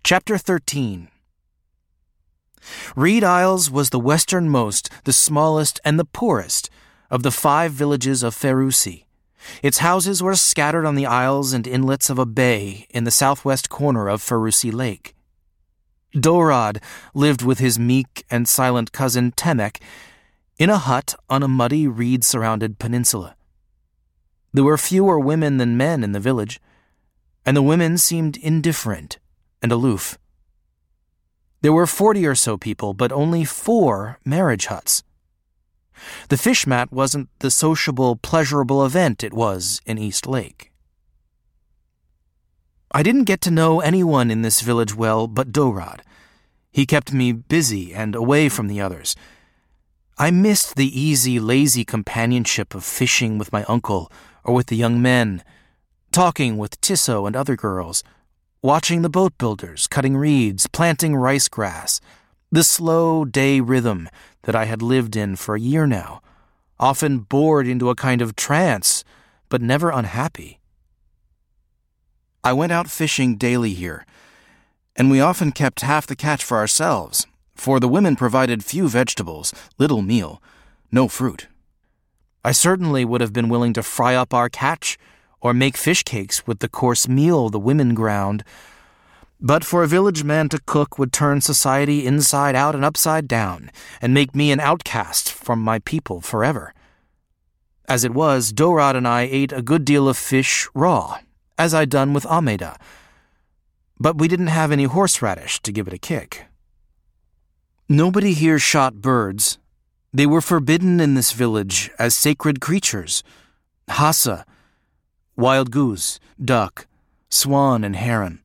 Chapter 13. Reed Isles was the westernmost, the smallest, and the poorest of the 5 villages of Ferruci. Its houses were scattered on the isles and inlets of a bay in the southwest corner of Ferruci Lake. Dorad lived with his meek and silent cousin Temek in a hut on a muddy, reed-surrounded peninsula. There were fewer women than men in the village, and the women seemed indifferent and aloof. There were 40 or so people, but only 4 marriage huts. The fish mat wasn't the sociable, pleasurable event it was in East Lake. I didn't get to know anyone in this village well but Dorad. He kept me busy and away from the others. I missed the easy, lazy companionship of fishing with my uncle or with the young men, talking with Tisso and other girls, watching the boat builders, cutting reeds, planting rice grass, the slow day rhythm that I had lived in for a year now, often bored into a kind of trance, but never unhappy. I went out fishing daily here, and we often kept half the catch for ourselves, for the women provided few vegetables, little meal, no fruit. I certainly would have been willing to fry up our catch or make fish cakes with the coarse meal the women ground, but for a village man to cook would turn society inside out and upside down and make me an outcast from my people forever. As it was, Dorad and I ate a good deal of fish raw, as I'd done with Ameda, but we didn't have any horseradish to give it a kick. Nobody here shot birds. They were forbidden in this village as sacred creatures: hassa, wild goose, duck, swan, and heron.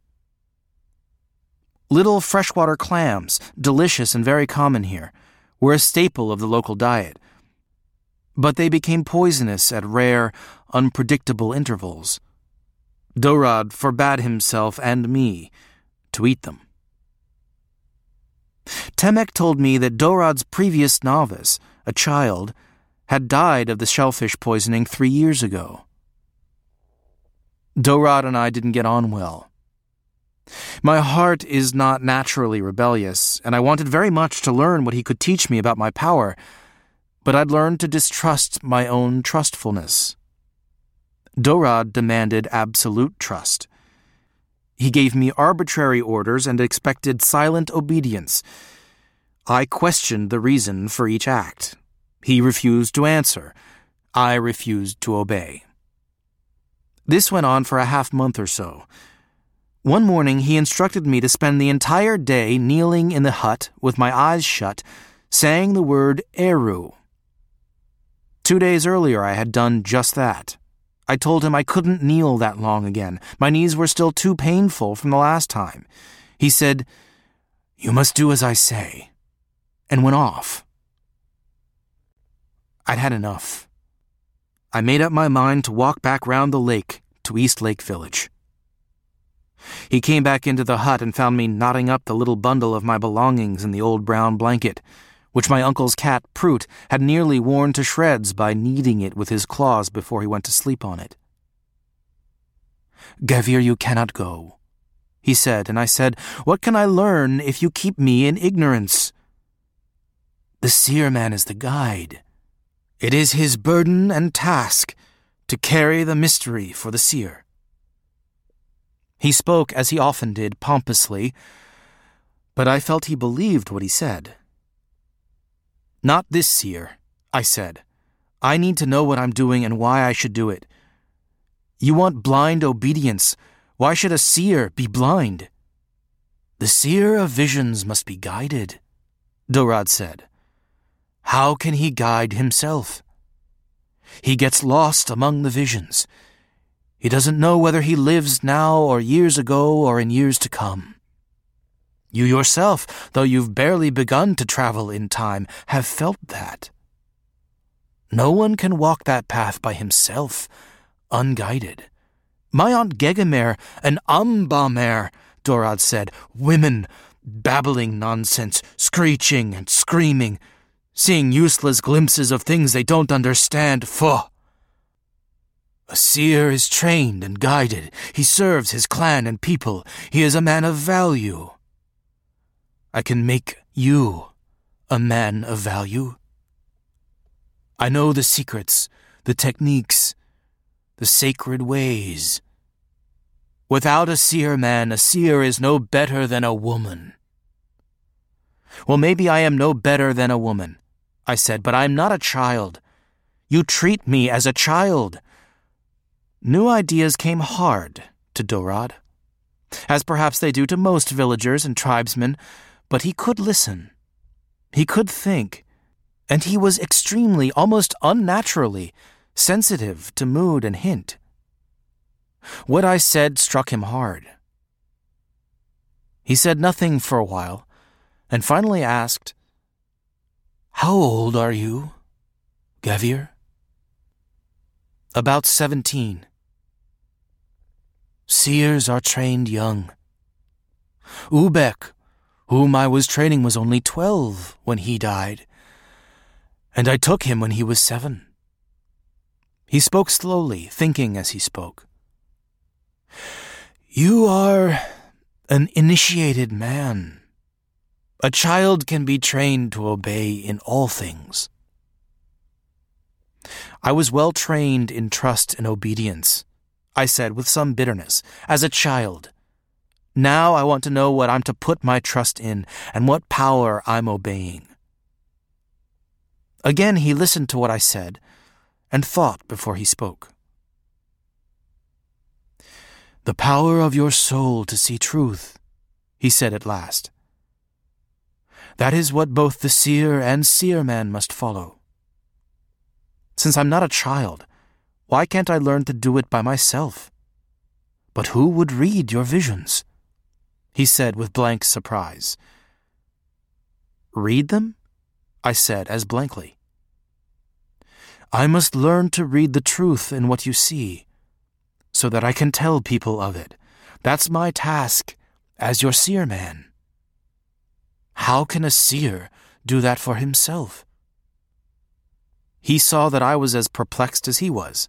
Little freshwater clams, delicious and very common here, were a staple of the local diet, but they became poisonous at rare, unpredictable intervals. Dorad forbade himself and me to eat them. Temek told me that Dorad's previous novice, a child, had died of the shellfish poisoning 3 years ago. Dorad and I didn't get on well. My heart is not naturally rebellious, and I wanted very much to learn what he could teach me about my power, but I'd learned to distrust my own trustfulness. Dorad demanded absolute trust. He gave me arbitrary orders and expected silent obedience. I questioned the reason for each act. He refused to answer. I refused to obey. This went on for a half-month or so. One morning he instructed me to spend the entire day kneeling in the hut with my eyes shut, saying the word Eru. 2 days earlier I had done just that. I told him I couldn't kneel that long again. My knees were still too painful from the last time. He said, "You must do as I say," and went off. I'd had enough. I made up my mind to walk back round the lake to East Lake Village. He came back into the hut and found me knotting up the little bundle of my belongings in the old brown blanket, which my uncle's cat, Proot, had nearly worn to shreds by kneading it with his claws before he went to sleep on it. "Gavir, you cannot go," he said, and I said, "What can I learn if you keep me in ignorance?" "The seer man is the guide. It is his burden and task to carry the mystery for the seer." He spoke, as he often did, pompously, but I felt he believed what he said. "Not this seer," I said. "I need to know what I'm doing and why I should do it. You want blind obedience. Why should a seer be blind?" "The seer of visions must be guided," Dorad said. "How can he guide himself? He gets lost among the visions. He doesn't know whether he lives now or years ago or in years to come. You yourself, though you've barely begun to travel in time, have felt that. No one can walk that path by himself, unguided. My Aunt Gegamer and Ambamer," Dorad said, "women, babbling nonsense, screeching and screaming, seeing useless glimpses of things they don't understand. Pho! A seer is trained and guided. He serves his clan and people. He is a man of value. I can make you a man of value. I know the secrets, the techniques, the sacred ways. Without a seer man, a seer is no better than a woman. Well, maybe I am no better than a woman, I said, but I am not a child. You treat me as a child. New ideas came hard to Dorad, as perhaps they do to most villagers and tribesmen, but he could listen. He could think, and he was extremely, almost unnaturally, sensitive to mood and hint. What I said struck him hard. He said nothing for a while, and finally asked, "How old are you, Gavir?" "About 17. Seers are trained young. Ubek, whom I was training, was only 12 when he died, and I took him when he was 7. He spoke slowly, thinking as he spoke. "You are an initiated man. A child can be trained to obey in all things." "I was well trained in trust and obedience," I said with some bitterness, "as a child. Now I want to know what I'm to put my trust in and what power I'm obeying." Again he listened to what I said and thought before he spoke. "The power of your soul to see truth," he said at last. "That is what both the seer and seer man must follow. Since I'm not a child, why can't I learn to do it by myself? But who would read your visions?" he said with blank surprise. "Read them?" I said as blankly. "I must learn to read the truth in what you see, so that I can tell people of it. That's my task as your seer man." "How can a seer do that for himself?" He saw that I was as perplexed as he was.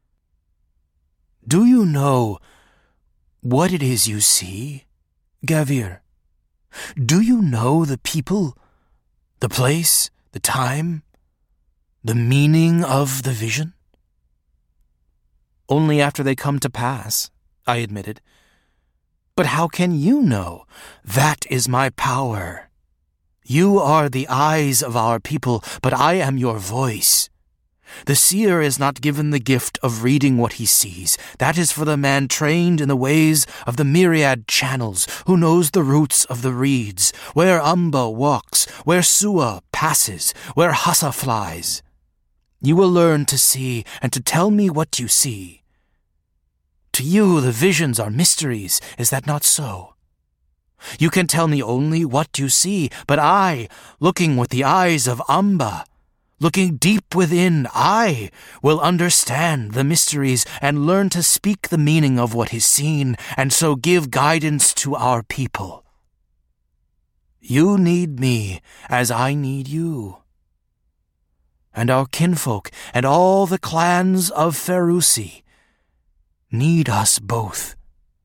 "Do you know what it is you see, Gavir? Do you know the people, the place, the time, the meaning of the vision?" "Only after they come to pass," I admitted. "But how can you know? That is my power. You are the eyes of our people, but I am your voice. The seer is not given the gift of reading what he sees. That is for the man trained in the ways of the myriad channels, who knows the roots of the reeds, where Amba walks, where Sua passes, where Hassa flies. You will learn to see and to tell me what you see. To you the visions are mysteries, is that not so? You can tell me only what you see, but I, looking with the eyes of Amba, looking deep within, I will understand the mysteries and learn to speak the meaning of what is seen, and so give guidance to our people. You need me as I need you. And our kinfolk and all the clans of Ferusi need us both."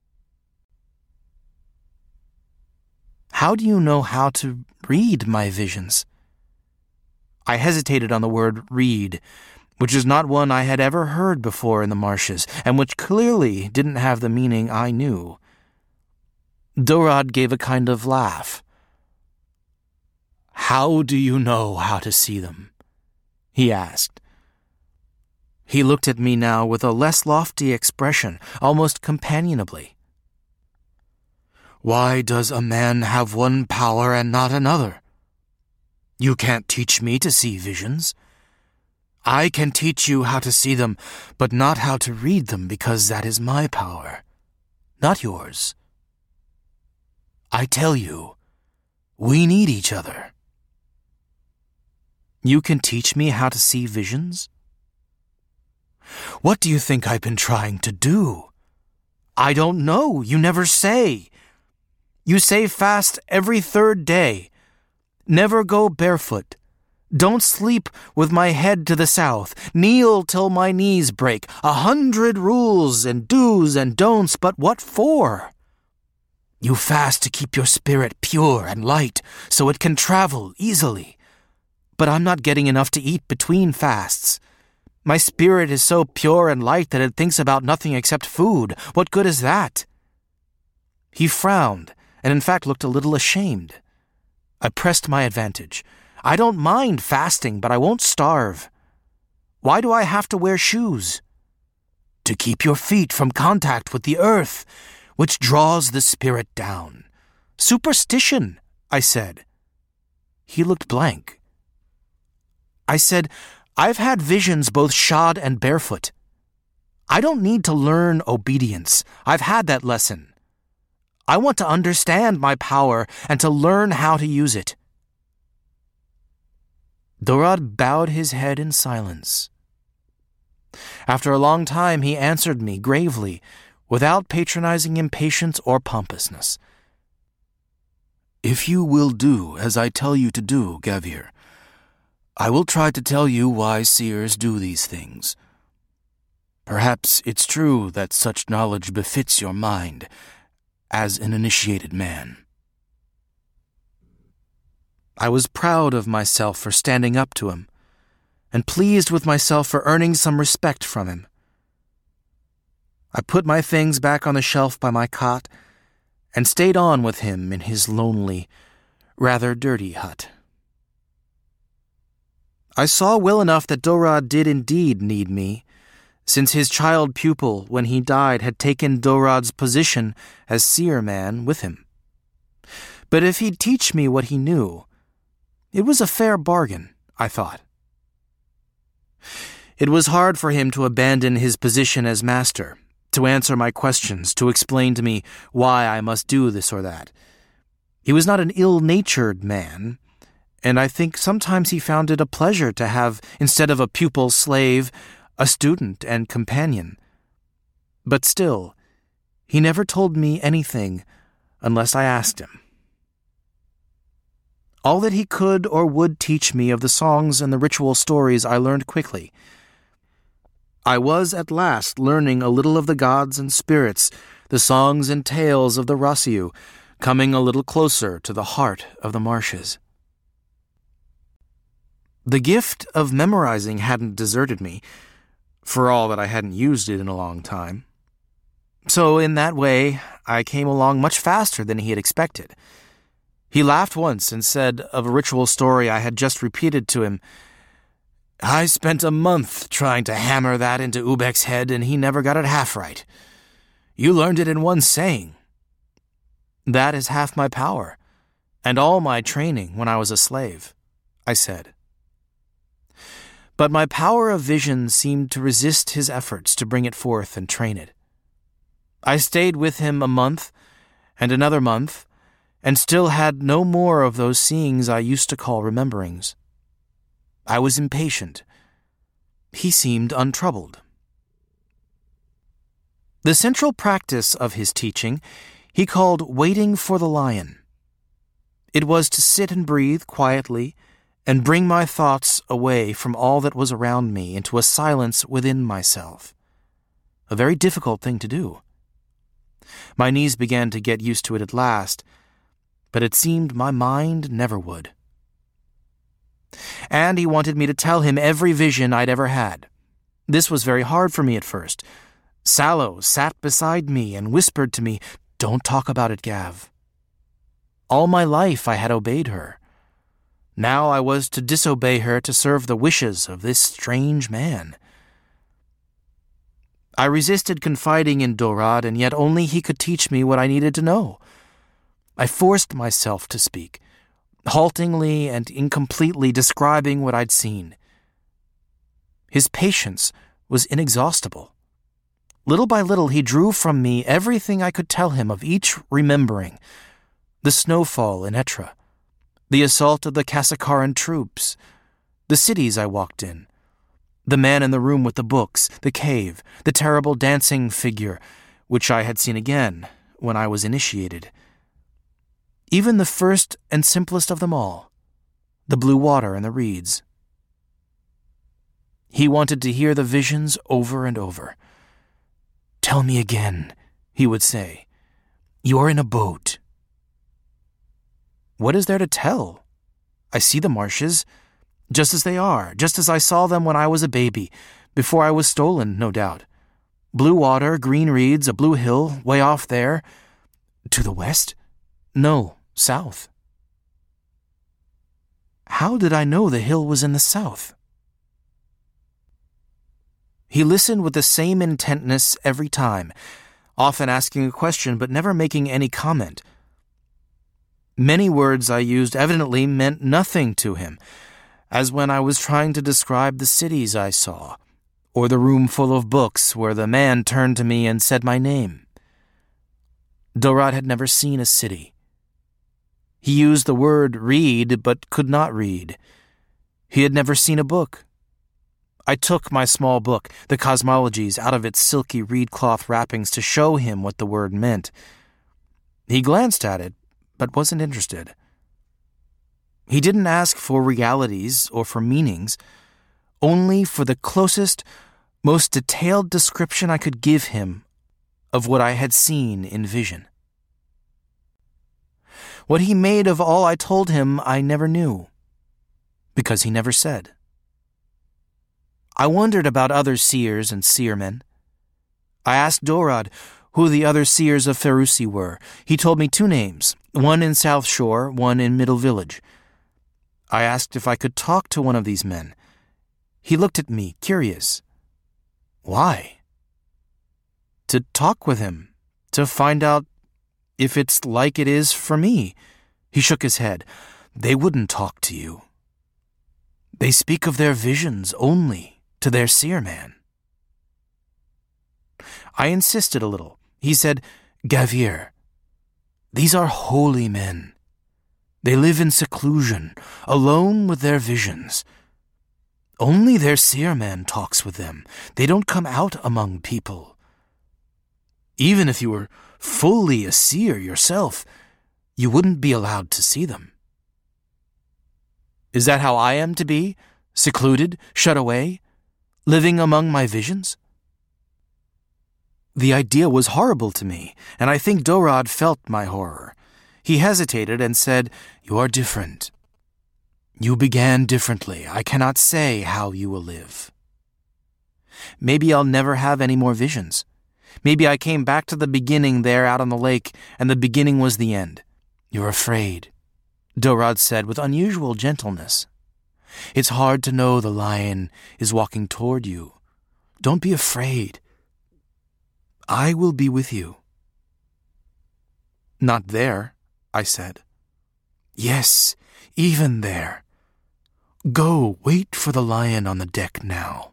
"How do you know how to read my visions?" I hesitated on the word read, which is not one I had ever heard before in the marshes, and which clearly didn't have the meaning I knew. Dorad gave a kind of laugh. "How do you know how to see them?" he asked. He looked at me now with a less lofty expression, almost companionably. "Why does a man have one power and not another? You can't teach me to see visions. I can teach you how to see them, but not how to read them, because that is my power, not yours. I tell you, we need each other." "You can teach me how to see visions?" "What do you think I've been trying to do?" "I don't know. You never say. You say fast every 3rd day. Never go barefoot. Don't sleep with my head to the south. Kneel till my knees break. 100 rules and do's and don'ts, but what for? You fast to keep your spirit pure and light, so it can travel easily. But I'm not getting enough to eat between fasts. My spirit is so pure and light that it thinks about nothing except food. What good is that? He frowned, and in fact looked a little ashamed. I pressed my advantage. I don't mind fasting, but I won't starve. Why do I have to wear shoes? To keep your feet from contact with the earth, which draws the spirit down. Superstition, I said. He looked blank. I said, I've had visions both shod and barefoot. I don't need to learn obedience. I've had that lesson. I want to understand my power and to learn how to use it. Dorad bowed his head in silence. After a long time, he answered me gravely, without patronizing impatience or pompousness. If you will do as I tell you to do, Gavir, I will try to tell you why seers do these things. Perhaps it's true that such knowledge befits your mind as an initiated man. I was proud of myself for standing up to him, and pleased with myself for earning some respect from him. I put my things back on the shelf by my cot and stayed on with him in his lonely, rather dirty hut. I saw well enough that Dorad did indeed need me, since his child pupil, when he died, had taken Dorad's position as seer man with him. But if he'd teach me what he knew, it was a fair bargain, I thought. It was hard for him to abandon his position as master, to answer my questions, to explain to me why I must do this or that. He was not an ill-natured man, and I think sometimes he found it a pleasure to have, instead of a pupil slave, a student and companion. But still, he never told me anything unless I asked him. All that he could or would teach me of the songs and the ritual stories I learned quickly. I was at last learning a little of the gods and spirits, the songs and tales of the Rossiu, coming a little closer to the heart of the marshes. The gift of memorizing hadn't deserted me, for all that I hadn't used it in a long time. So in that way, I came along much faster than he had expected. He laughed once and said of a ritual story I had just repeated to him, I spent a month trying to hammer that into Ubek's head, and he never got it half right. You learned it in one saying. That is half my power, and all my training when I was a slave, I said. But my power of vision seemed to resist his efforts to bring it forth and train it. I stayed with him a month, and another month, and still had no more of those seeings I used to call rememberings. I was impatient. He seemed untroubled. The central practice of his teaching he called waiting for the lion. It was to sit and breathe quietly and bring my thoughts away from all that was around me into a silence within myself. A very difficult thing to do. My knees began to get used to it at last, but it seemed my mind never would. And he wanted me to tell him every vision I'd ever had. This was very hard for me at first. Sallow sat beside me and whispered to me, Don't talk about it, Gav. All my life I had obeyed her. Now I was to disobey her to serve the wishes of this strange man. I resisted confiding in Dorad, and yet only he could teach me what I needed to know. I forced myself to speak, haltingly and incompletely describing what I'd seen. His patience was inexhaustible. Little by little he drew from me everything I could tell him of each remembering: the snowfall in Etra, the assault of the Kasakaran troops, the cities I walked in, the man in the room with the books, the cave, the terrible dancing figure, which I had seen again when I was initiated. Even the first and simplest of them all, the blue water and the reeds. He wanted to hear the visions over and over. "Tell me again," he would say. "You're in a boat." What is there to tell? I see the marshes, just as they are, just as I saw them when I was a baby, before I was stolen, no doubt. Blue water, green reeds, a blue hill, way off there. To the west? No, south. How did I know the hill was in the south? He listened with the same intentness every time, often asking a question but never making any comment. Many words I used evidently meant nothing to him, as when I was trying to describe the cities I saw, or the room full of books where the man turned to me and said my name. Dorad had never seen a city. He used the word read but could not read. He had never seen a book. I took my small book, the Cosmologies, out of its silky reed cloth wrappings to show him what the word meant. He glanced at it, but wasn't interested. He didn't ask for realities or for meanings, only for the closest, most detailed description I could give him of what I had seen in vision. What he made of all I told him I never knew, because he never said. I wondered about other seers and seermen. I asked Dorad who the other seers of Ferrusi were. He told me 2 names, one in South Shore, one in Middle Village. I asked if I could talk to one of these men. He looked at me, curious. Why? To talk with him, to find out if it's like it is for me. He shook his head. They wouldn't talk to you. They speak of their visions only to their seerman. I insisted a little. He said, Gavir, these are holy men. They live in seclusion, alone with their visions. Only their seerman talks with them. They don't come out among people. Even if you were fully a seer yourself, you wouldn't be allowed to see them. Is that how I am to be? Secluded, shut away, living among my visions? The idea was horrible to me, and I think Dorad felt my horror. He hesitated and said, You are different. You began differently. I cannot say how you will live. Maybe I'll never have any more visions. Maybe I came back to the beginning there out on the lake, and the beginning was the end. You're afraid, Dorad said with unusual gentleness. It's hard to know the lion is walking toward you. Don't be afraid. I will be with you. Not there, I said. Yes, even there. Go, wait for the lion on the deck now.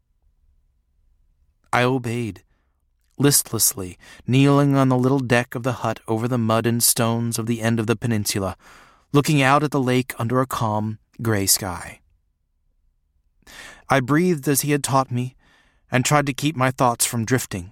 I obeyed, listlessly, kneeling on the little deck of the hut over the mud and stones of the end of the peninsula, looking out at the lake under a calm, gray sky. I breathed as he had taught me, and tried to keep my thoughts from drifting.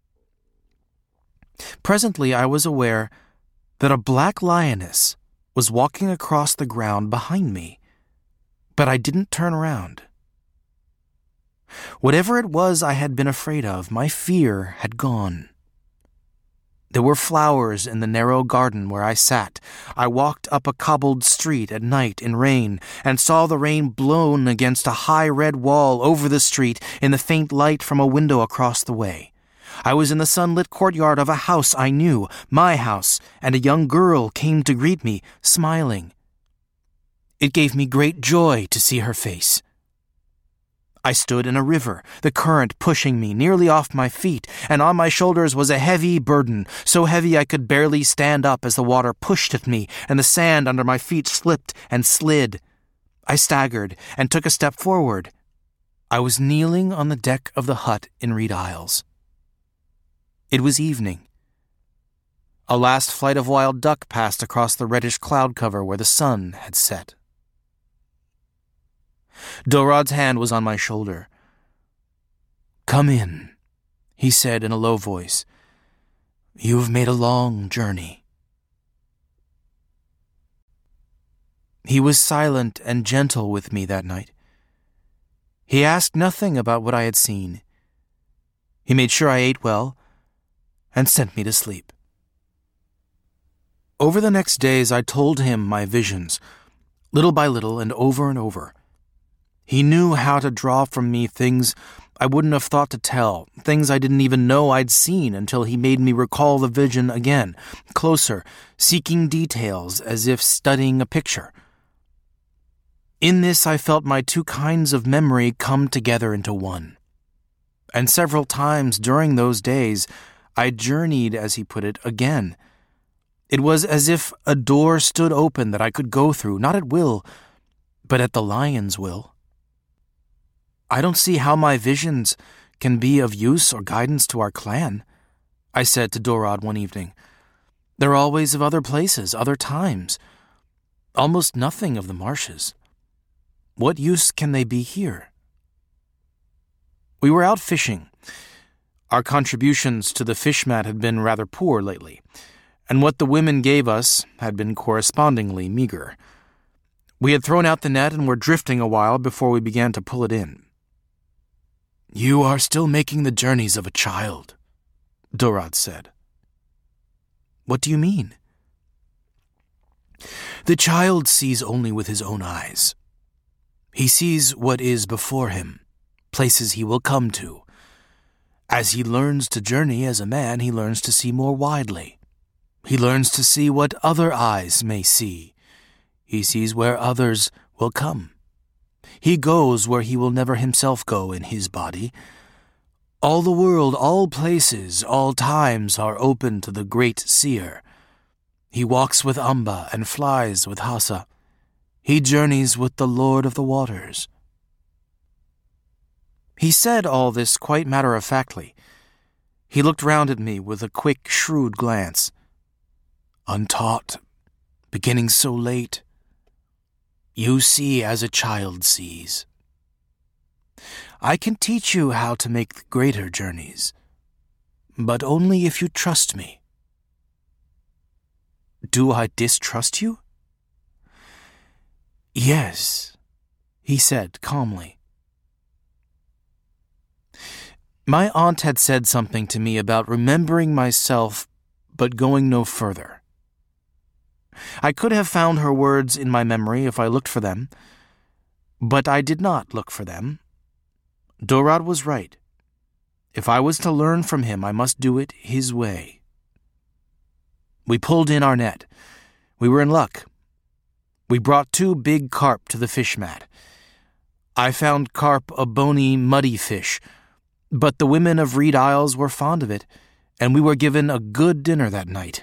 Presently I was aware that a black lioness was walking across the ground behind me, but I didn't turn around. Whatever it was I had been afraid of, my fear had gone. There were flowers in the narrow garden where I sat. I walked up a cobbled street at night in rain, and saw the rain blown against a high red wall over the street in the faint light from a window across the way. I was in the sunlit courtyard of a house I knew, my house, and a young girl came to greet me, smiling. It gave me great joy to see her face. I stood in a river, the current pushing me nearly off my feet, and on my shoulders was a heavy burden, so heavy I could barely stand up as the water pushed at me, and the sand under my feet slipped and slid. I staggered and took a step forward. I was kneeling on the deck of the hut in Reed Isles. It was evening. A last flight of wild duck passed across the reddish cloud cover where the sun had set. Dorad's hand was on my shoulder. Come in, he said in a low voice. You have made a long journey. He was silent and gentle with me that night. He asked nothing about what I had seen. He made sure I ate well and sent me to sleep. Over the next days, I told him my visions, little by little and over. He knew how to draw from me things I wouldn't have thought to tell, things I didn't even know I'd seen until he made me recall the vision again, closer, seeking details as if studying a picture. In this, I felt my two kinds of memory come together into one. And several times during those days, I journeyed, as he put it, again. It was as if a door stood open that I could go through, not at will, but at the lion's will. I don't see how my visions can be of use or guidance to our clan, I said to Dorad one evening. They're always of other places, other times. Almost nothing of the marshes. What use can they be here? We were out fishing. Our contributions to the fish mat had been rather poor lately, and what the women gave us had been correspondingly meager. We had thrown out the net and were drifting a while before we began to pull it in. "You are still making the journeys of a child," Dorad said. "What do you mean?" "The child sees only with his own eyes. He sees what is before him, places he will come to. As he learns to journey as a man, he learns to see more widely. He learns to see what other eyes may see. He sees where others will come. He goes where he will never himself go in his body. All the world, all places, all times are open to the great seer. He walks with Amba and flies with Hasa. He journeys with the Lord of the Waters." He said all this quite matter-of-factly. He looked round at me with a quick, shrewd glance. "Untaught, beginning so late. You see as a child sees. I can teach you how to make greater journeys, but only if you trust me." "Do I distrust you?" "Yes," he said calmly. My aunt had said something to me about remembering myself but going no further. I could have found her words in my memory if I looked for them, but I did not look for them. Dorad was right. If I was to learn from him, I must do it his way. We pulled in our net. We were in luck. We brought 2 big carp to the fish mat. I found carp a bony, muddy fish, but the women of Reed Isles were fond of it, and we were given a good dinner that night.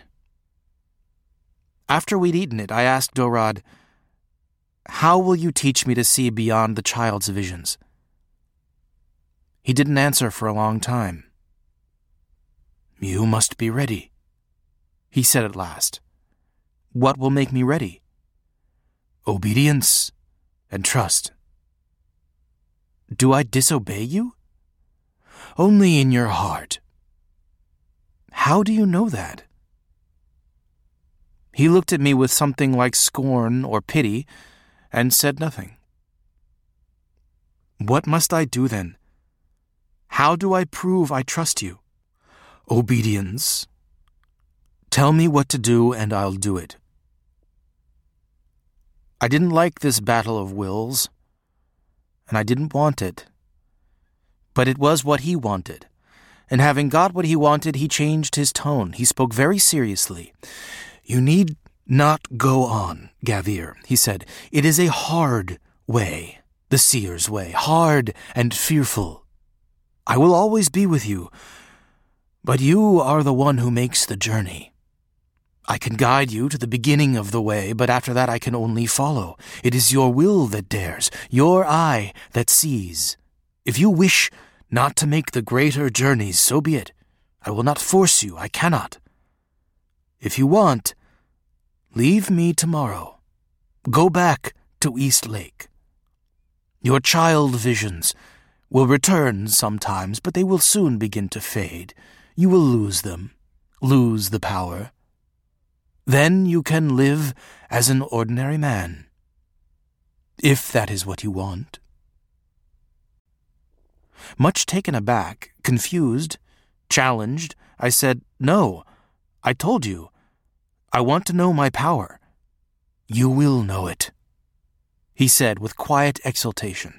After we'd eaten it, I asked Dorad, "How will you teach me to see beyond the child's visions?" He didn't answer for a long time. "You must be ready," he said at last. "What will make me ready?" "Obedience and trust." "Do I disobey you?" "Only in your heart." "How do you know that?" He looked at me with something like scorn or pity and said nothing. "What must I do then? How do I prove I trust you?" "Obedience. Tell me what to do and I'll do it." I didn't like this battle of wills, and I didn't want it. But it was what he wanted, and having got what he wanted, he changed his tone. He spoke very seriously. "You need not go on, Gavir," he said. "It is a hard way, the seer's way, hard and fearful. I will always be with you, but you are the one who makes the journey. I can guide you to the beginning of the way, but after that I can only follow. It is your will that dares, your eye that sees. If you wish not to make the greater journeys, so be it. I will not force you, I cannot. If you want, leave me tomorrow. Go back to East Lake. Your child visions will return sometimes, but they will soon begin to fade. You will lose them, lose the power. Then you can live as an ordinary man, if that is what you want." Much taken aback, confused, challenged, I said, "No, I told you. I want to know my power." "You will know it," he said with quiet exultation.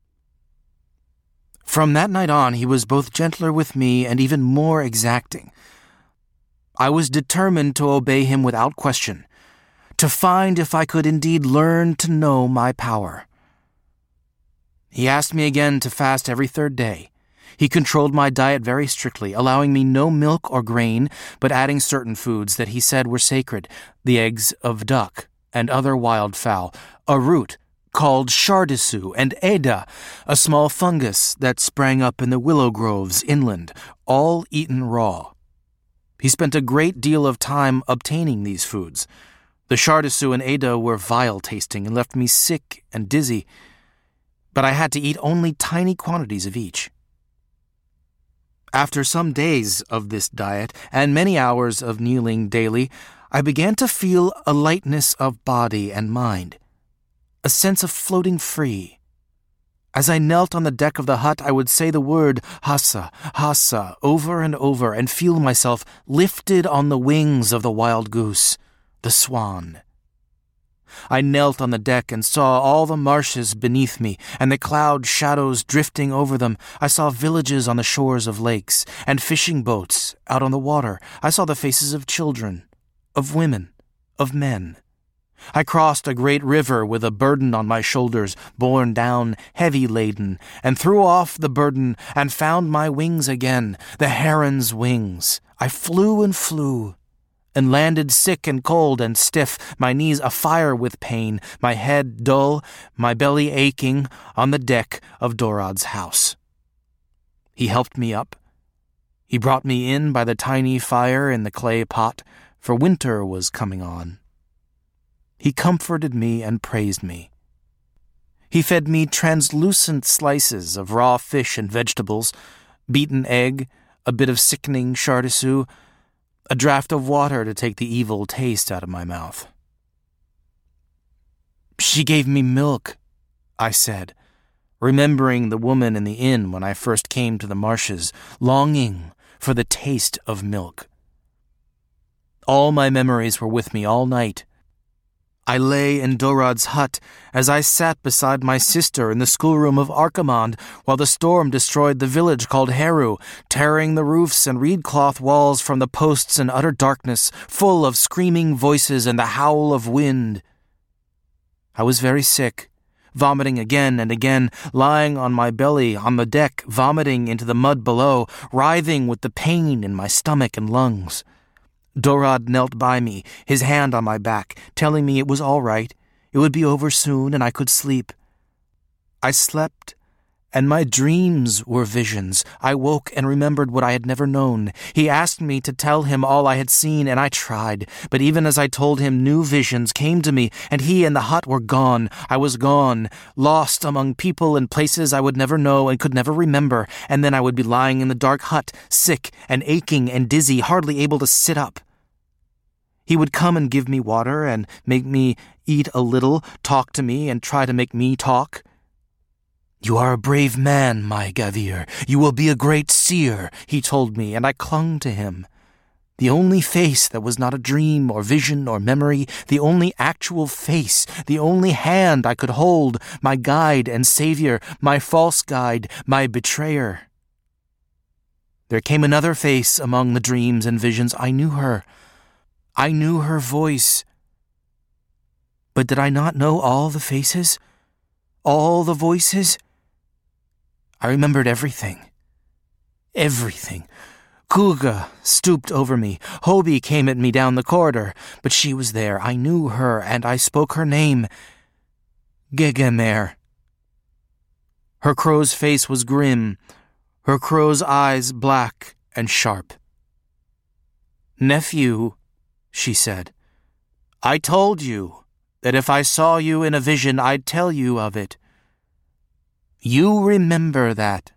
From that night on, he was both gentler with me and even more exacting. I was determined to obey him without question, to find if I could indeed learn to know my power. He asked me again to fast every third day. He controlled my diet very strictly, allowing me no milk or grain, but adding certain foods that he said were sacred, the eggs of duck and other wild fowl, a root called chardisu, and eda, a small fungus that sprang up in the willow groves inland, all eaten raw. He spent a great deal of time obtaining these foods. The chardisu and eda were vile-tasting and left me sick and dizzy, but I had to eat only tiny quantities of each. After some days of this diet and many hours of kneeling daily, I began to feel a lightness of body and mind, a sense of floating free. As I knelt on the deck of the hut, I would say the word Hassa, Hassa over and over and feel myself lifted on the wings of the wild goose, the swan. I knelt on the deck and saw all the marshes beneath me and the cloud shadows drifting over them. I saw villages on the shores of lakes and fishing boats out on the water. I saw the faces of children, of women, of men. I crossed a great river with a burden on my shoulders, borne down, heavy-laden, and threw off the burden and found my wings again, the heron's wings. I flew and landed sick and cold and stiff, my knees afire with pain, my head dull, my belly aching, on the deck of Dorod's house. He helped me up. He brought me in by the tiny fire in the clay pot, for winter was coming on. He comforted me and praised me. He fed me translucent slices of raw fish and vegetables, beaten egg, a bit of sickening chardisu, a draught of water to take the evil taste out of my mouth. "She gave me milk," I said, remembering the woman in the inn when I first came to the marshes, longing for the taste of milk. All my memories were with me all night. I lay in Dorod's hut as I sat beside my sister in the schoolroom of Archimonde while the storm destroyed the village called Heru, tearing the roofs and reed-cloth walls from the posts in utter darkness, full of screaming voices and the howl of wind. I was very sick, vomiting again and again, lying on my belly on the deck, vomiting into the mud below, writhing with the pain in my stomach and lungs. Dorod knelt by me, his hand on my back, telling me it was all right, it would be over soon, and I could sleep. I slept, and my dreams were visions. I woke and remembered what I had never known. He asked me to tell him all I had seen, and I tried, but even as I told him, new visions came to me, and he and the hut were gone. I was gone, lost among people and places I would never know and could never remember, and then I would be lying in the dark hut, sick and aching and dizzy, hardly able to sit up. He would come and give me water and make me eat a little, talk to me and try to make me talk. "You are a brave man, my Gavir. You will be a great seer," he told me, and I clung to him. The only face that was not a dream or vision or memory, the only actual face, the only hand I could hold, my guide and savior, my false guide, my betrayer. There came another face among the dreams and visions. I knew her. I knew her voice. But did I not know all the faces? All the voices? I remembered everything. Everything. Kuga stooped over me. Hobi came at me down the corridor, but she was there. I knew her, and I spoke her name. Gegemer. Her crow's face was grim, her crow's eyes black and sharp. "Nephew," she said, "I told you that if I saw you in a vision, I'd tell you of it. You remember that."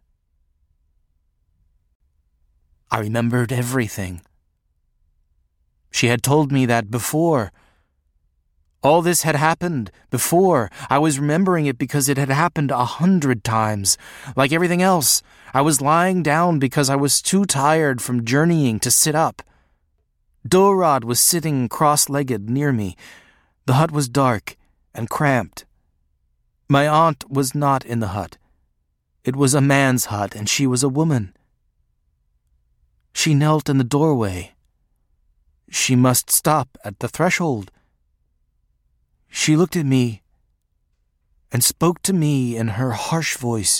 I remembered everything. She had told me that before. All this had happened before. I was remembering it because it had happened 100 times. Like everything else, I was lying down because I was too tired from journeying to sit up. Dorad was sitting cross-legged near me. The hut was dark and cramped. My aunt was not in the hut. It was a man's hut, and she was a woman. She knelt in the doorway. She must stop at the threshold. She looked at me and spoke to me in her harsh voice.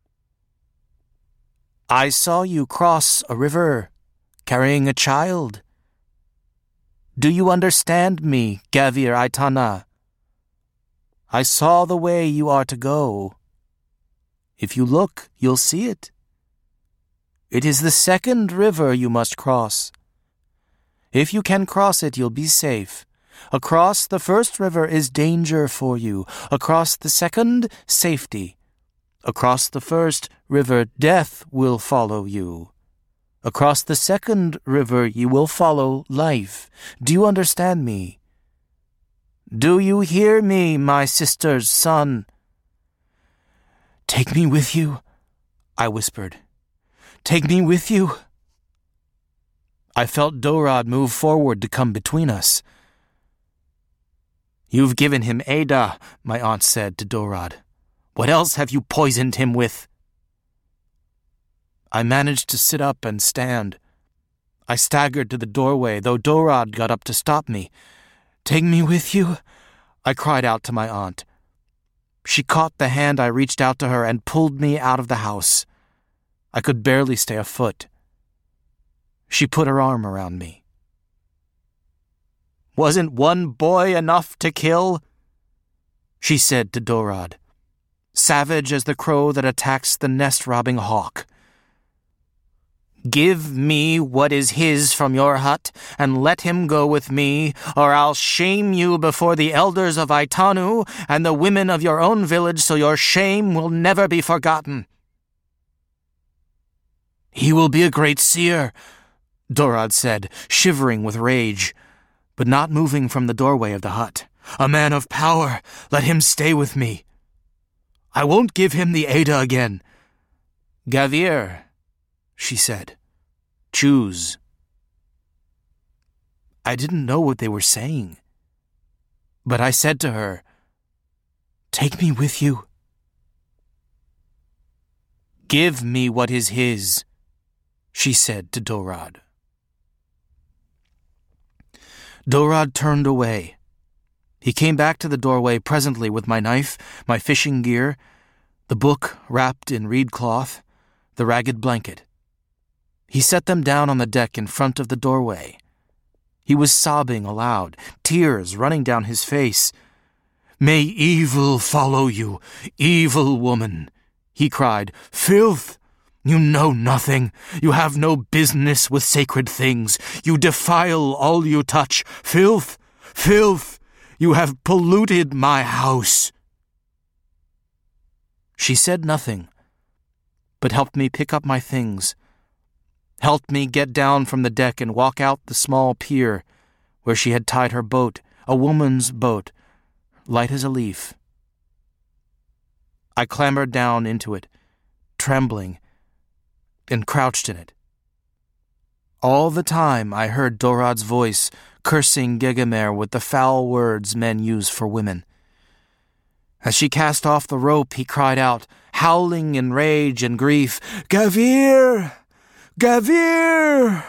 "I saw you cross a river, carrying a child. Do you understand me, Gavir Aitana? I saw the way you are to go. If you look, you'll see it. It is the second river you must cross. If you can cross it, you'll be safe. Across the first river is danger for you. Across the second, safety. Across the first river, death will follow you. Across the second river, you will follow life. Do you understand me? Do you hear me, my sister's son?" "Take me with you," I whispered. "Take me with you." I felt Dorad move forward to come between us. "You've given him Ada," my aunt said to Dorad. "What else have you poisoned him with?" I managed to sit up and stand. I staggered to the doorway, though Dorad got up to stop me. "Take me with you," I cried out to my aunt. She caught the hand I reached out to her and pulled me out of the house. I could barely stay afoot. She put her arm around me. "Wasn't one boy enough to kill?" she said to Dorad, savage as the crow that attacks the nest-robbing hawk. "Give me what is his from your hut, and let him go with me, or I'll shame you before the elders of Aitanu and the women of your own village, so your shame will never be forgotten." "He will be a great seer," Dorad said, shivering with rage, but not moving from the doorway of the hut. "A man of power. Let him stay with me. I won't give him the Ada again." "Gavir," she said, "choose." I didn't know what they were saying, but I said to her, "Take me with you." "Give me what is his," she said to Dorad. Dorad turned away. He came back to the doorway presently with my knife, my fishing gear, the book wrapped in reed cloth, the ragged blanket. He set them down on the deck in front of the doorway. He was sobbing aloud, tears running down his face. "May evil follow you, evil woman," he cried. "Filth! You know nothing. You have no business with sacred things. You defile all you touch. Filth! Filth! You have polluted my house." She said nothing, but helped me pick up my things, helped me get down from the deck and walk out the small pier where she had tied her boat, a woman's boat, light as a leaf. I clambered down into it, trembling, and crouched in it. All the time I heard Dorad's voice cursing Gegemer with the foul words men use for women. As she cast off the rope, he cried out, howling in rage and grief, "Gavir! Gavir!"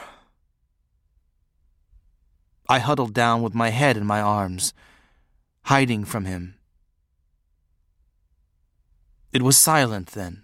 I huddled down with my head in my arms, hiding from him. It was silent then.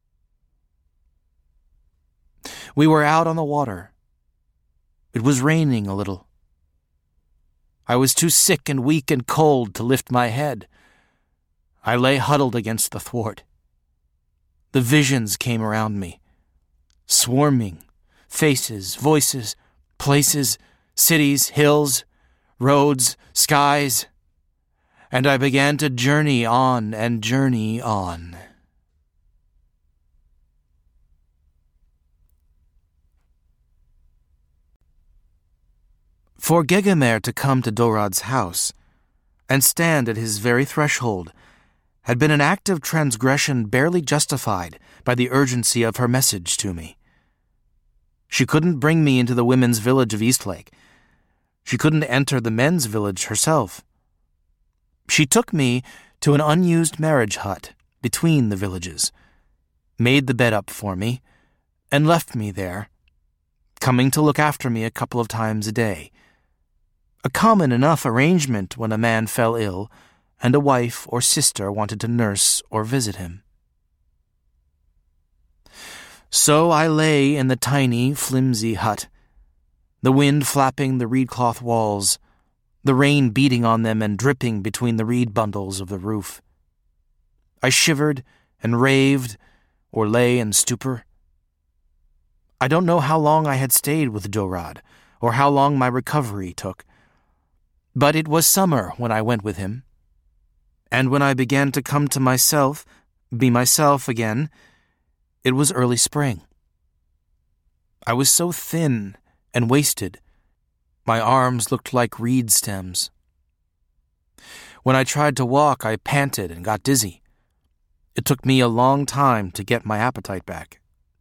We were out on the water. It was raining a little. I was too sick and weak and cold to lift my head. I lay huddled against the thwart. The visions came around me, swarming, faces, voices, places, cities, hills, roads, skies, and I began to journey on and journey on. For Gegemer to come to Dorad's house, and stand at his very threshold had been an act of transgression barely justified by the urgency of her message to me. She couldn't bring me into the women's village of Eastlake. She couldn't enter the men's village herself. She took me to an unused marriage hut between the villages, made the bed up for me, and left me there, coming to look after me a couple of times a day. A common enough arrangement when a man fell ill and a wife or sister wanted to nurse or visit him. So I lay in the tiny, flimsy hut, the wind flapping the reed-cloth walls, the rain beating on them and dripping between the reed bundles of the roof. I shivered and raved, or lay in stupor. I don't know how long I had stayed with Dorad, or how long my recovery took, but it was summer when I went with him. And when I began to come to myself, be myself again, it was early spring. I was so thin and wasted, my arms looked like reed stems. When I tried to walk, I panted and got dizzy. It took me a long time to get my appetite back.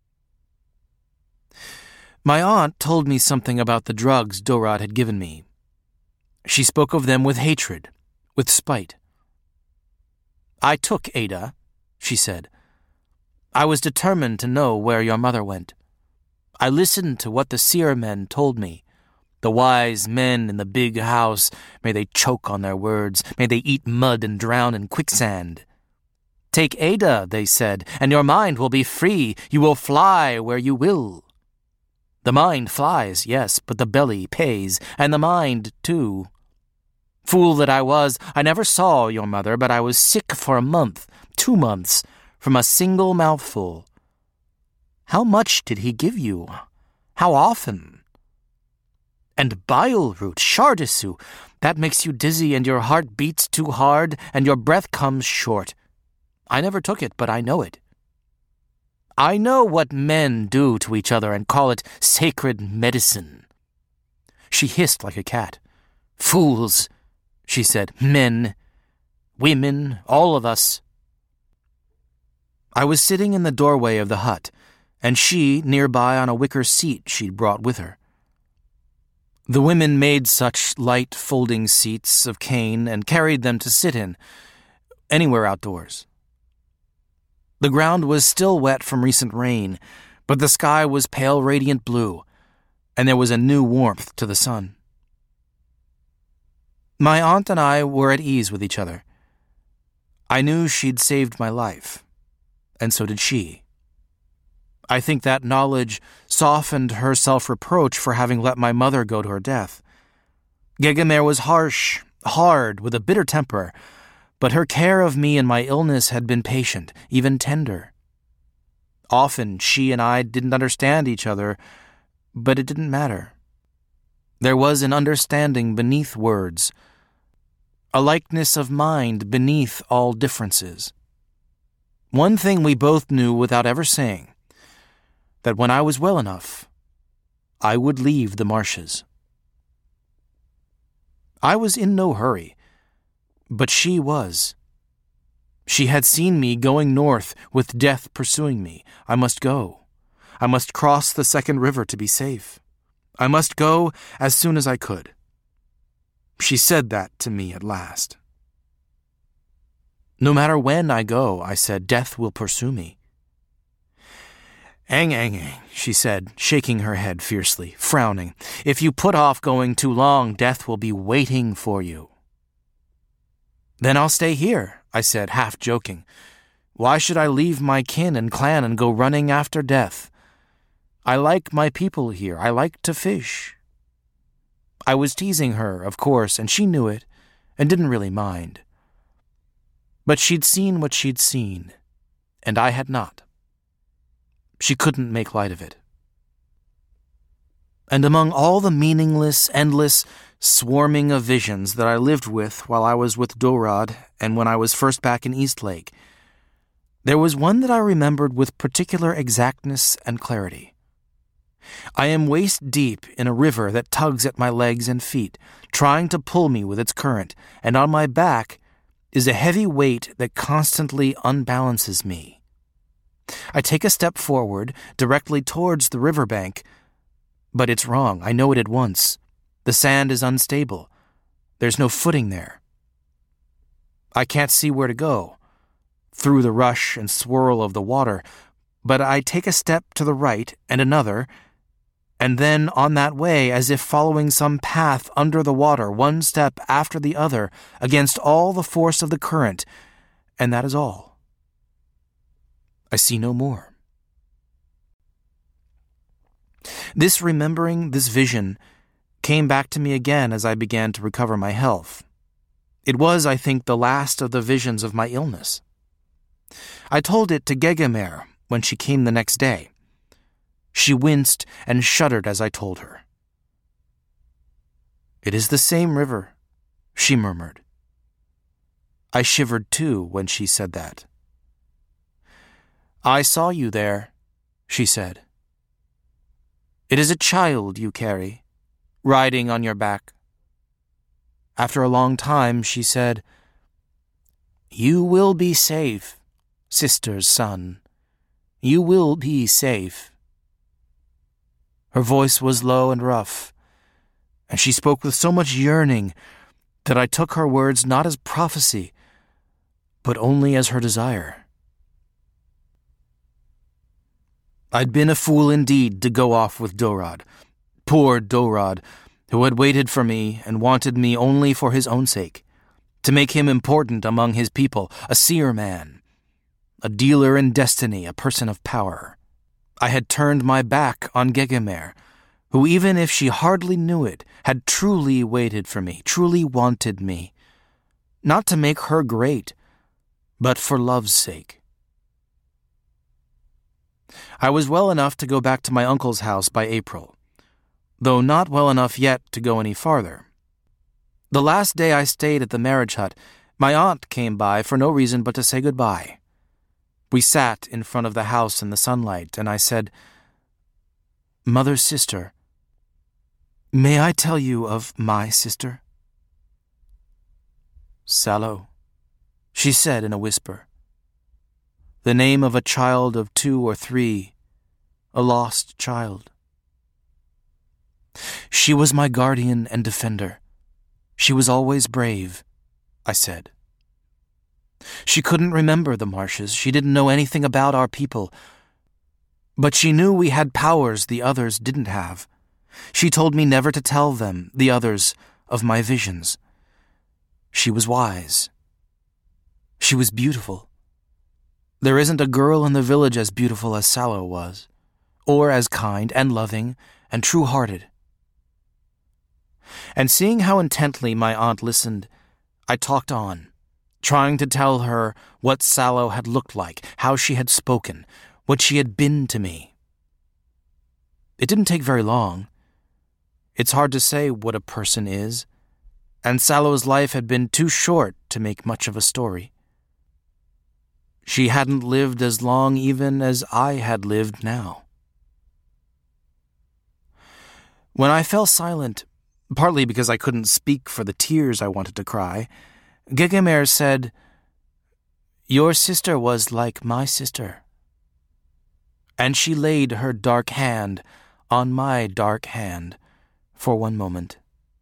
My aunt told me something about the drugs Dorad had given me. She spoke of them with hatred, with spite. "I took Ada," she said. "I was determined to know where your mother went. I listened to what the seer men told me. The wise men in the big house, may they choke on their words, may they eat mud and drown in quicksand. Take Ada, they said, and your mind will be free. You will fly where you will. The mind flies, yes, but the belly pays, and the mind too. Fool that I was, I never saw your mother, but I was sick for a month, 2 months, from a single mouthful. How much did he give you? How often? And bile root, chardesu, that makes you dizzy and your heart beats too hard and your breath comes short. I never took it, but I know it. I know what men do to each other and call it sacred medicine." She hissed like a cat. "Fools," she said. "Men, women, all of us." I was sitting in the doorway of the hut, and she nearby on a wicker seat she'd brought with her. The women made such light folding seats of cane and carried them to sit in, anywhere outdoors. The ground was still wet from recent rain, but the sky was pale radiant blue, and there was a new warmth to the sun. My aunt and I were at ease with each other. I knew she'd saved my life, and so did she. I think that knowledge softened her self-reproach for having let my mother go to her death. Gegemer was harsh, hard, with a bitter temper, but her care of me in my illness had been patient, even tender. Often she and I didn't understand each other, but it didn't matter. There was an understanding beneath words, a likeness of mind beneath all differences. One thing we both knew without ever saying, that when I was well enough, I would leave the marshes. I was in no hurry, but she was. She had seen me going north with death pursuing me. I must go. I must cross the second river to be safe. I must go as soon as I could. She said that to me at last. "No matter when I go," I said, "death will pursue me." "Ang," she said, shaking her head fiercely, frowning. "If you put off going too long, death will be waiting for you." "Then I'll stay here," I said, half joking. "Why should I leave my kin and clan and go running after death? I like my people here. I like to fish." I was teasing her, of course, and she knew it, and didn't really mind. But she'd seen what she'd seen, and I had not. She couldn't make light of it. And among all the meaningless, endless, swarming of visions that I lived with while I was with Dorad and when I was first back in Eastlake, there was one that I remembered with particular exactness and clarity. I am waist-deep in a river that tugs at my legs and feet, trying to pull me with its current, and on my back is a heavy weight that constantly unbalances me. I take a step forward, directly towards the riverbank, but it's wrong. I know it at once. The sand is unstable. There's no footing there. I can't see where to go through the rush and swirl of the water, but I take a step to the right and another, and then on that way, as if following some path under the water, one step after the other, against all the force of the current, and that is all. I see no more. This remembering, this vision, came back to me again as I began to recover my health. It was, I think, the last of the visions of my illness. I told it to Gegemer when she came the next day. She winced and shuddered as I told her. "It is the same river," she murmured. I shivered too when she said that. "I saw you there," she said. "It is a child you carry, riding on your back." After a long time, she said, "You will be safe, sister's son. You will be safe." Her voice was low and rough, and she spoke with so much yearning that I took her words not as prophecy, but only as her desire. I'd been a fool indeed to go off with Dorad, poor Dorad, who had waited for me and wanted me only for his own sake, to make him important among his people, a seer man, a dealer in destiny, a person of power. I had turned my back on Gegemer, who, even if she hardly knew it, had truly waited for me, truly wanted me, not to make her great, but for love's sake. I was well enough to go back to my uncle's house by April, though not well enough yet to go any farther. The last day I stayed at the marriage hut, my aunt came by for no reason but to say goodbye. We sat in front of the house in the sunlight, and I said, "Mother's sister, may I tell you of my sister?" "Sallow," she said in a whisper. "The name of a child of 2 or 3, a lost child." "She was my guardian and defender. She was always brave," I said. "She couldn't remember the marshes. She didn't know anything about our people. But she knew we had powers the others didn't have. She told me never to tell them, the others, of my visions. She was wise. She was beautiful. There isn't a girl in the village as beautiful as Sallow was, or as kind and loving and true-hearted." And seeing how intently my aunt listened, I talked on, trying to tell her what Sallow had looked like, how she had spoken, what she had been to me. It didn't take very long. It's hard to say what a person is, and Sallow's life had been too short to make much of a story. She hadn't lived as long even as I had lived now. When I fell silent, partly because I couldn't speak for the tears I wanted to cry, Gegemer said, "Your sister was like my sister." And she laid her dark hand on my dark hand for one moment.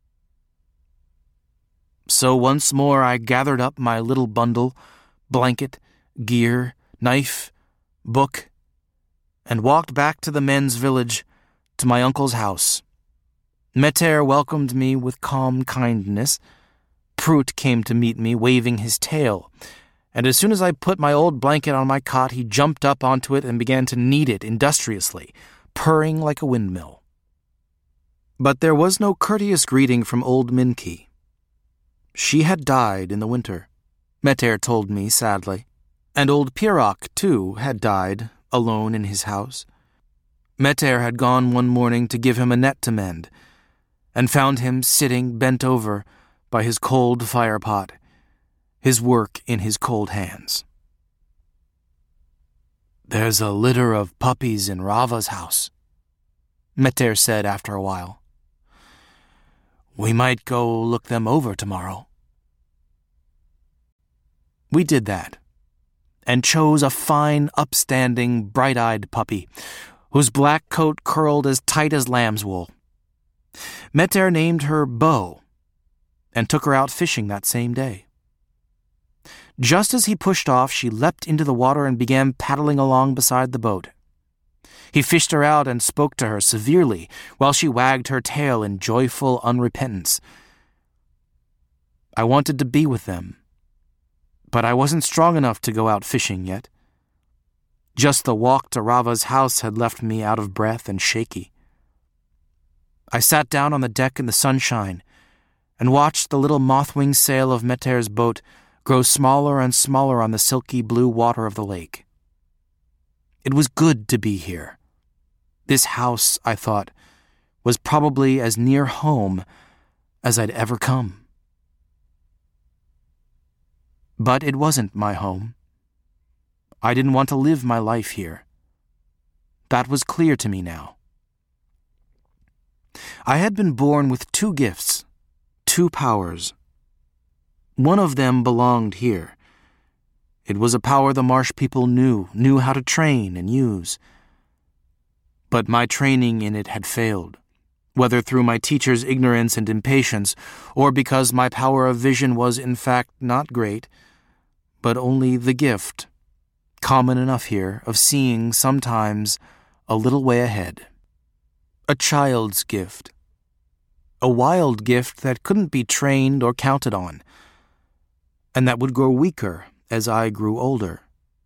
So once more I gathered up my little bundle, blanket, gear, knife, book, and walked back to the men's village, to my uncle's house. Meter welcomed me with calm kindness. Prout came to meet me, waving his tail, and as soon as I put my old blanket on my cot, he jumped up onto it and began to knead it industriously, purring like a windmill. But there was no courteous greeting from old Minki. She had died in the winter, Meter told me sadly, and old Pirok, too, had died, alone in his house. Meter had gone one morning to give him a net to mend, and found him sitting bent over by his cold firepot, his work in his cold hands. "There's a litter of puppies in Rava's house," Meter said after a while. "We might go look them over tomorrow." We did that, and chose a fine, upstanding, bright-eyed puppy, whose black coat curled as tight as lamb's wool. Meter named her Bo, and took her out fishing that same day. Just as he pushed off, she leapt into the water and began paddling along beside the boat. He fished her out and spoke to her severely while she wagged her tail in joyful unrepentance. I wanted to be with them, but I wasn't strong enough to go out fishing yet. Just the walk to Rava's house had left me out of breath and shaky. I sat down on the deck in the sunshine and watched the little moth-wing sail of Meter's boat grow smaller and smaller on the silky blue water of the lake. It was good to be here. This house, I thought, was probably as near home as I'd ever come. But it wasn't my home. I didn't want to live my life here. That was clear to me now. I had been born with two gifts, two powers. One of them belonged here. It was a power the marsh people knew how to train and use. But my training in it had failed, whether through my teacher's ignorance and impatience, or because my power of vision was in fact not great, but only the gift, common enough here, of seeing sometimes a little way ahead. A child's gift. A wild gift that couldn't be trained or counted on, and that would grow weaker as I grew older.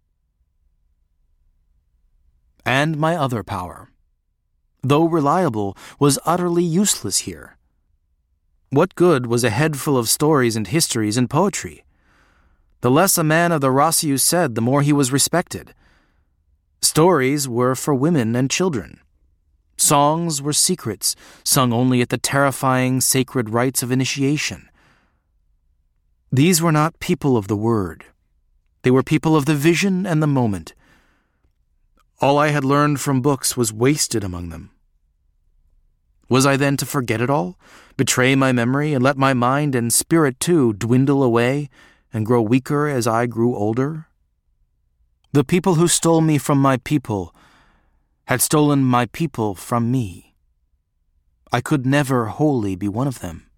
And my other power, though reliable, was utterly useless here. What good was a head full of stories and histories and poetry? The less a man of the Rossiu said, the more he was respected. Stories were for women and children. Songs were secrets, sung only at the terrifying sacred rites of initiation. These were not people of the word. They were people of the vision and the moment. All I had learned from books was wasted among them. Was I then to forget it all, betray my memory, and let my mind and spirit too dwindle away and grow weaker as I grew older? The people who stole me from my people had stolen my people from me. I could never wholly be one of them.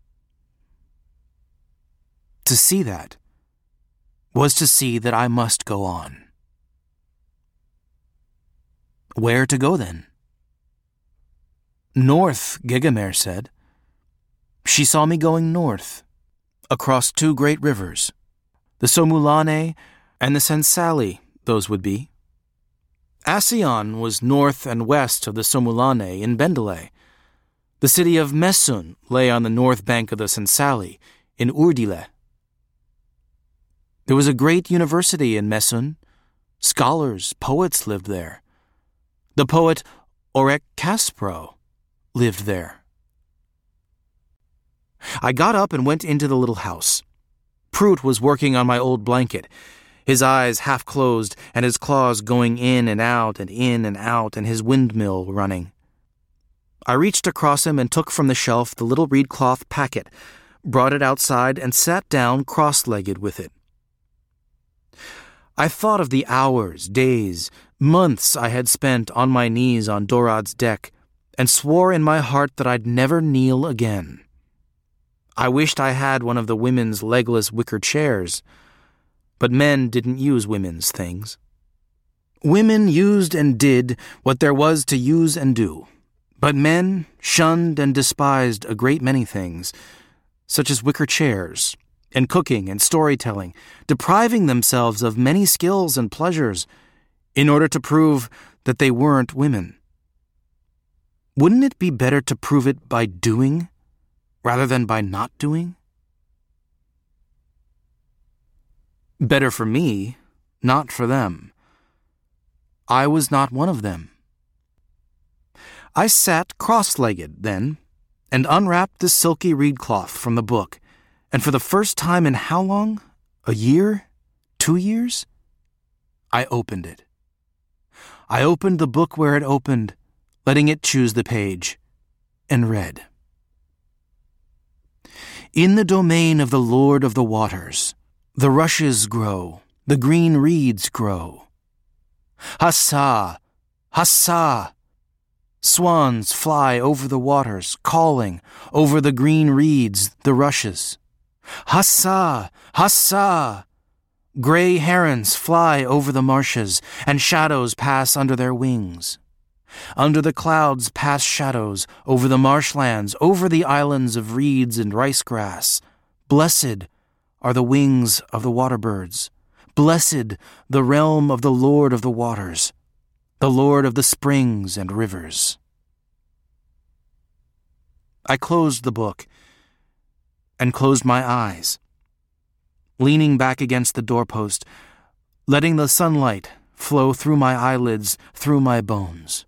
To see that was to see that I must go on. Where to go then? North, Gegemer said. She saw me going north, across two great rivers, the Somulane and the Sensali, those would be. Asion was north and west of the Somulane in Bendele. The city of Messun lay on the north bank of the Sensali, in Urdile. There was a great university in Messun. Scholars, poets lived there. The poet Orek Kaspro lived there. I got up and went into the little house. Prout was working on my old blanket, his eyes half closed and his claws going in and out and his windmill running. I reached across him and took from the shelf the little reed cloth packet, brought it outside and sat down cross-legged with it. I thought of the hours, days, months I had spent on my knees on Dorad's deck and swore in my heart that I'd never kneel again. I wished I had one of the women's legless wicker chairs, but men didn't use women's things. Women used and did what there was to use and do, but men shunned and despised a great many things, such as wicker chairs, and cooking and storytelling, depriving themselves of many skills and pleasures in order to prove that they weren't women. Wouldn't it be better to prove it by doing rather than by not doing? Better for me, not for them. I was not one of them. I sat cross-legged then and unwrapped the silky reed cloth from the book, and for the first time in how long? A year? 2 years? I opened it. I opened the book where it opened, letting it choose the page, and read. In the domain of the Lord of the waters, the rushes grow, the green reeds grow. Hussa! Hussa! Swans fly over the waters, calling over the green reeds, the rushes. Hussa! Hussa! Gray herons fly over the marshes, and shadows pass under their wings. Under the clouds pass shadows, over the marshlands, over the islands of reeds and rice grass. Blessed are the wings of the water birds. Blessed the realm of the Lord of the waters, the Lord of the springs and rivers. I closed the book and closed my eyes, leaning back against the doorpost, letting the sunlight flow through my eyelids, through my bones.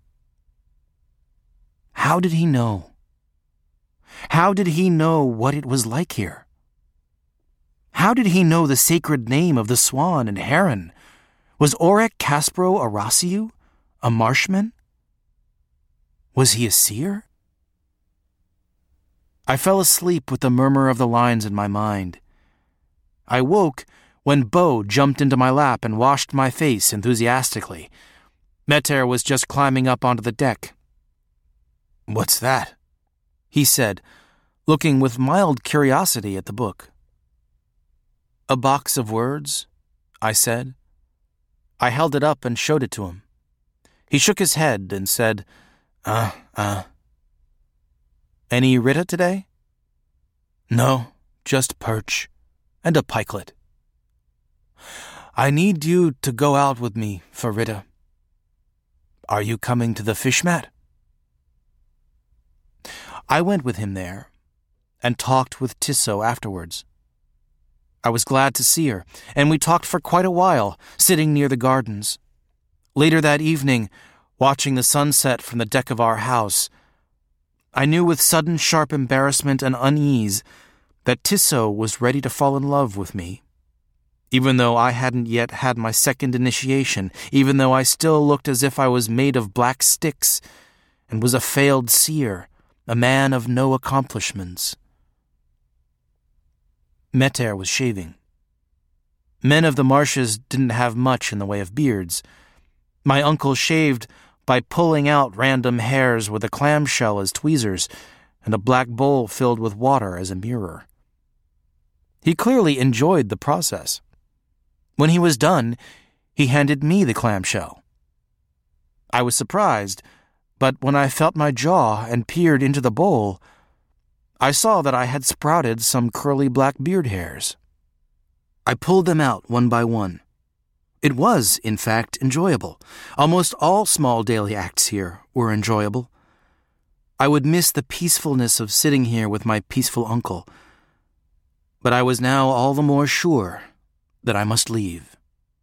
How did he know? How did he know what it was like here? How did he know the sacred name of the swan and heron? Was Orek Kaspro a Rossiu, a marshman? Was he a seer? I fell asleep with the murmur of the lines in my mind. I woke when Bo jumped into my lap and washed my face enthusiastically. Meter was just climbing up onto the deck. "What's that?" he said, looking with mild curiosity at the book. "A box of words," I said. I held it up and showed it to him. He shook his head and said, Any Ritta today?" "No, just perch, and a pikelet." "I need you to go out with me for Ritta." "Are you coming to the fish mat?" I went with him there, and talked with Tisso afterwards. I was glad to see her, and we talked for quite a while, sitting near the gardens. Later that evening, watching the sunset from the deck of our house, I knew with sudden sharp embarrassment and unease that Tisso was ready to fall in love with me. Even though I hadn't yet had my second initiation, even though I still looked as if I was made of black sticks and was a failed seer, a man of no accomplishments. Meter was shaving. Men of the marshes didn't have much in the way of beards. My uncle shaved by pulling out random hairs with a clamshell as tweezers and a black bowl filled with water as a mirror. He clearly enjoyed the process. When he was done, he handed me the clamshell. I was surprised, but when I felt my jaw and peered into the bowl, I saw that I had sprouted some curly black beard hairs. I pulled them out one by one. It was, in fact, enjoyable. Almost all small daily acts here were enjoyable. I would miss the peacefulness of sitting here with my peaceful uncle, but I was now all the more sure that I must leave.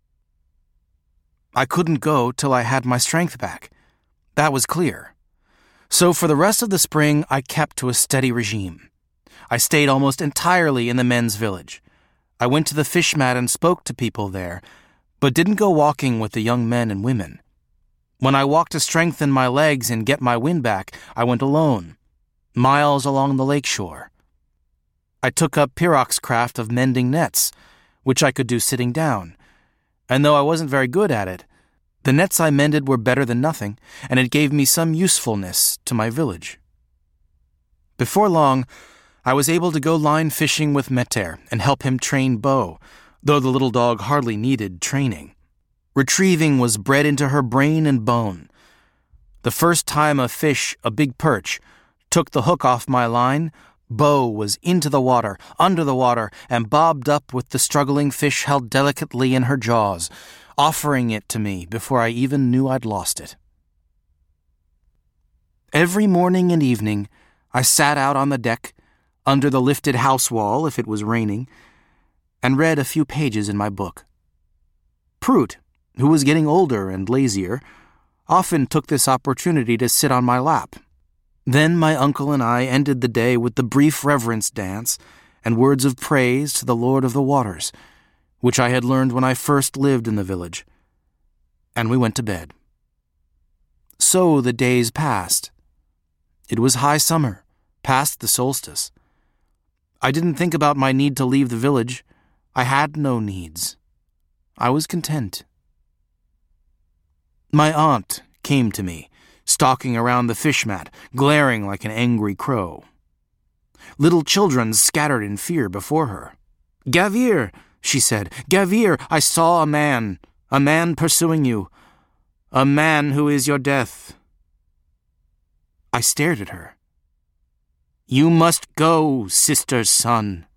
I couldn't go till I had my strength back. That was clear. So for the rest of the spring, I kept to a steady regime. I stayed almost entirely in the men's village. I went to the fish mat and spoke to people there, but didn't go walking with the young men and women. When I walked to strengthen my legs and get my wind back, I went alone, miles along the lakeshore. I took up Piroc's craft of mending nets, which I could do sitting down, and though I wasn't very good at it, the nets I mended were better than nothing, and it gave me some usefulness to my village. Before long, I was able to go line fishing with Meter and help him train Bo, though the little dog hardly needed training. Retrieving was bred into her brain and bone. The first time a fish, a big perch, took the hook off my line, Bo was into the water, under the water, and bobbed up with the struggling fish held delicately in her jaws, offering it to me before I even knew I'd lost it. Every morning and evening, I sat out on the deck, under the lifted house wall if it was raining, and read a few pages in my book. Prout, who was getting older and lazier, often took this opportunity to sit on my lap. Then my uncle and I ended the day with the brief reverence dance and words of praise to the Lord of the Waters, which I had learned when I first lived in the village, and we went to bed. So the days passed. It was high summer, past the solstice. I didn't think about my need to leave the village. I had no needs. I was content. My aunt came to me, stalking around the fish mat, glaring like an angry crow. Little children scattered in fear before her. "Gavir," she said, "Gavir, I saw a man pursuing you, a man who is your death." I stared at her. "You must go, sister's son."